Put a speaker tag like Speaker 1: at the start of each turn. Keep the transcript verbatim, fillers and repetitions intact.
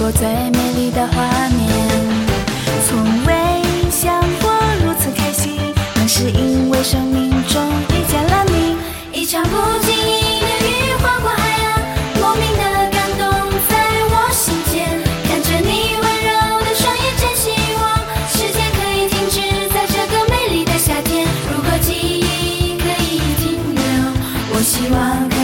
Speaker 1: 过最美丽的画面。从未想过如此开心，那是因为生命中遇见了你。一场不经意的雨划过海岸，莫名的感动在我心间。看着你温柔的双眼，真希望时间可以停止在这个美丽的夏天。如果记忆可以停留，我希望